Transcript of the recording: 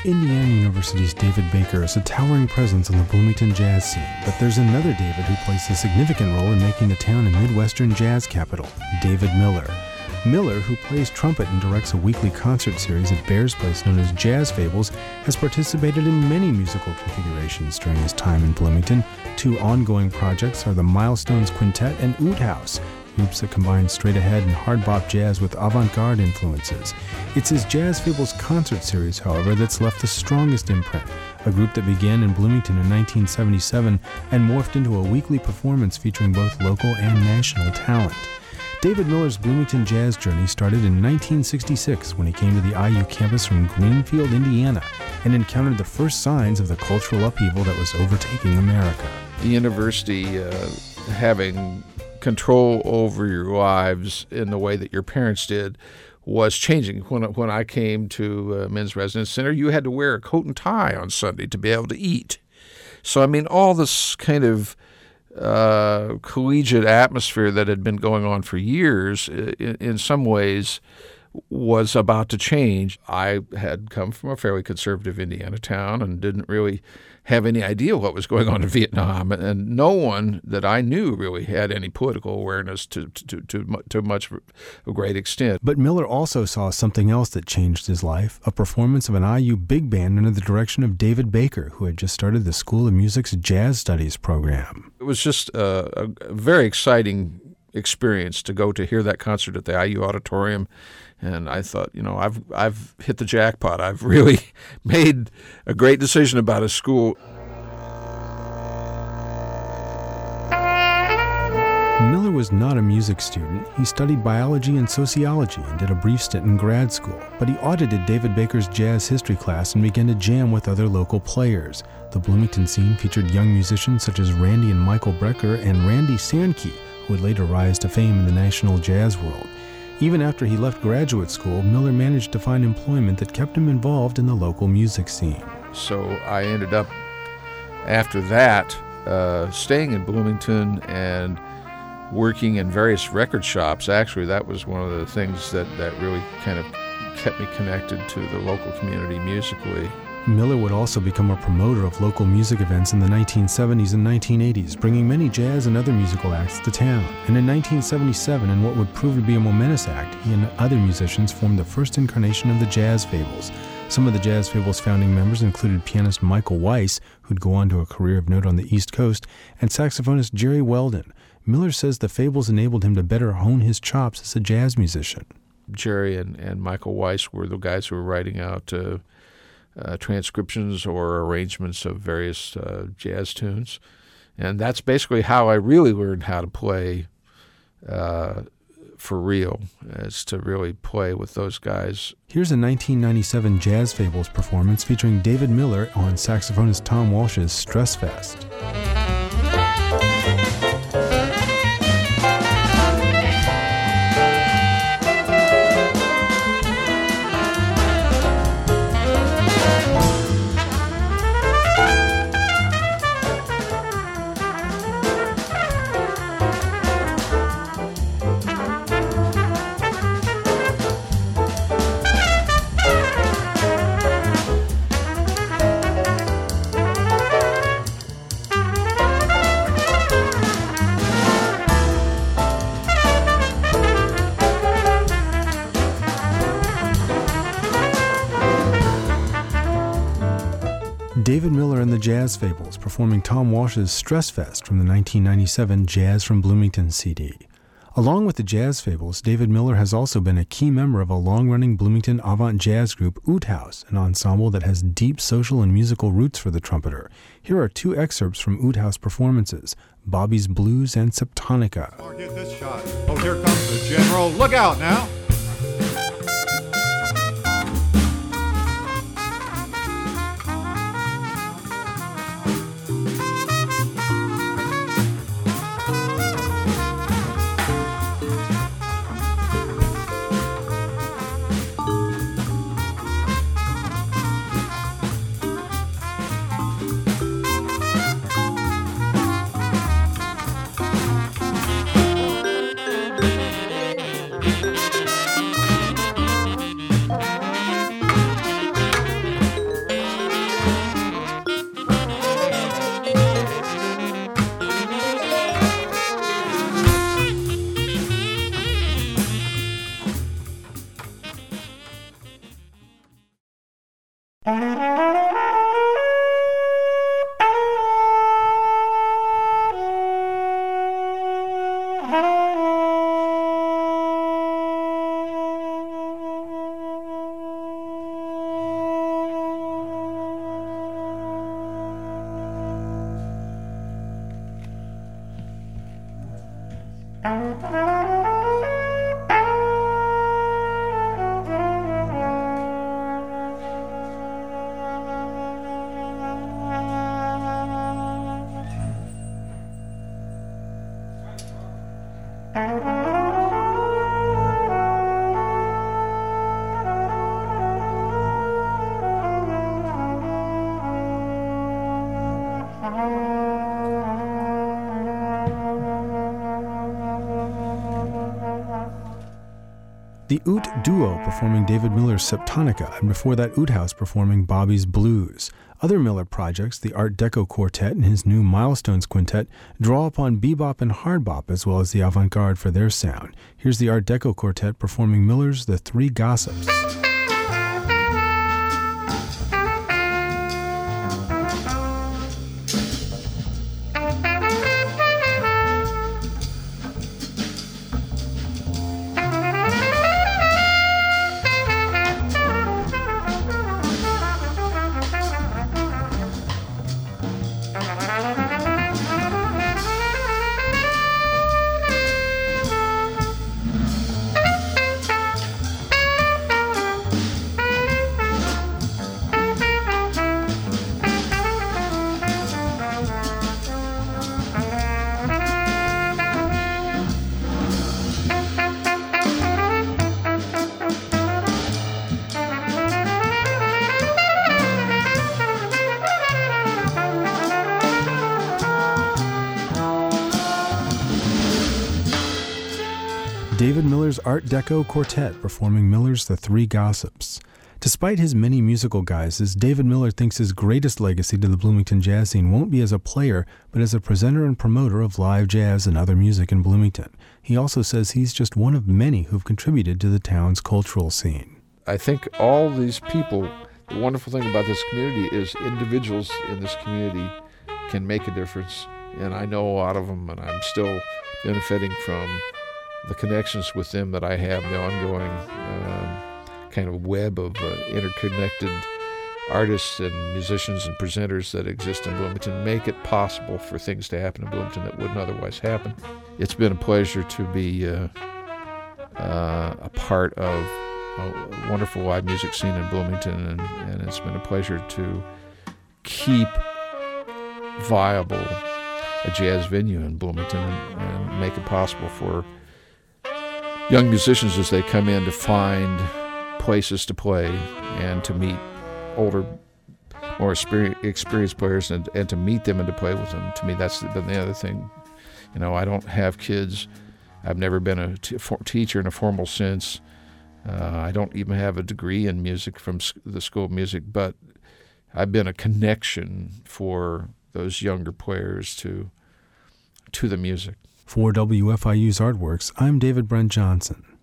Indiana University's David Baker is a towering presence on the Bloomington jazz scene, but there's another David who plays a significant role in making the town a Midwestern jazz capital, David Miller. Miller, who plays trumpet and directs a weekly concert series at Bears Place known as Jazz Fables, has participated in many musical configurations during his time in Bloomington. Two ongoing projects are the Milestones Quintet and Oud House, groups that combine straight-ahead and hard-bop jazz with avant-garde influences. It's his Jazz Fables concert series, however, that's left the strongest imprint, a group that began in Bloomington in 1977 and morphed into a weekly performance featuring both local and national talent. David Miller's Bloomington jazz journey started in 1966 when he came to the IU campus from Greenfield, Indiana, and encountered the first signs of the cultural upheaval that was overtaking America. The university having control over your lives in the way that your parents did was changing. When I came to Men's Residence Center, you had to wear a coat and tie on Sunday to be able to eat. So, I mean, all this kind of collegiate atmosphere that had been going on for years, in some ways, was about to change. I had come from a fairly conservative Indiana town and didn't really have any idea what was going on in Vietnam, and no one that I knew really had any political awareness to much of a great extent. But Miller also saw something else that changed his life, a performance of an IU big band under the direction of David Baker, who had just started the School of Music's Jazz Studies program. It was just a very exciting experience to go to hear that concert at the IU auditorium. And I thought, I've hit the jackpot. I've really made a great decision about a school. Miller was not a music student. He studied biology and sociology and did a brief stint in grad school. But he audited David Baker's jazz history class and began to jam with other local players. The Bloomington scene featured young musicians such as Randy and Michael Brecker and Randy Sankey, who would later rise to fame in the national jazz world. Even after he left graduate school, Miller managed to find employment that kept him involved in the local music scene. So I ended up, after that, staying in Bloomington and working in various record shops. Actually, that was one of the things that really kind of kept me connected to the local community musically. Miller would also become a promoter of local music events in the 1970s and 1980s, bringing many jazz and other musical acts to town. And in 1977, in what would prove to be a momentous act, he and other musicians formed the first incarnation of the Jazz Fables. Some of the Jazz Fables' founding members included pianist Michael Weiss, who'd go on to a career of note on the East Coast, and saxophonist Jerry Weldon. Miller says the Fables enabled him to better hone his chops as a jazz musician. Jerry and Michael Weiss were the guys who were writing out transcriptions or arrangements of various jazz tunes. And that's basically how I really learned how to play for real, is to really play with those guys. Here's a 1997 Jazz Fables performance featuring David Miller on saxophonist Tom Walsh's Stress Fest. David Miller and the Jazz Fables performing Tom Walsh's Stress Fest from the 1997 Jazz from Bloomington CD. Along with the Jazz Fables, David Miller has also been a key member of a long-running Bloomington avant jazz group, Oud House, an ensemble that has deep social and musical roots for the trumpeter. Here are two excerpts from Oud House performances, Bobby's Blues and Septonica. Oh, get this shot. Oh, here comes the General. Look out now. The Oud Duo performing David Miller's Septonica, and before that Oud House performing Bobby's Blues. Other Miller projects, the Art Deco Quartet and his new Milestones Quintet, draw upon bebop and hard bop as well as the avant-garde for their sound. Here's the Art Deco Quartet performing Miller's The Three Gossips. David Miller's Art Deco Quartet performing Miller's The Three Gossips. Despite his many musical guises, David Miller thinks his greatest legacy to the Bloomington jazz scene won't be as a player, but as a presenter and promoter of live jazz and other music in Bloomington. He also says he's just one of many who've contributed to the town's cultural scene. I think all these people, the wonderful thing about this community is individuals in this community can make a difference. And I know a lot of them, and I'm still benefiting from the connections with them that I have, the ongoing kind of web of interconnected artists and musicians and presenters that exist in Bloomington, make it possible for things to happen in Bloomington that wouldn't otherwise happen. It's been a pleasure to be a part of a wonderful live music scene in Bloomington, and it's been a pleasure to keep viable a jazz venue in Bloomington and make it possible for young musicians as they come in to find places to play and to meet older, more experienced players and to meet them and to play with them. To me, that's been the other thing. You know, I don't have kids. I've never been a teacher in a formal sense. I don't even have a degree in music from the School of Music, but I've been a connection for those younger players to the music. For WFIU's Artworks, I'm David Brent Johnson.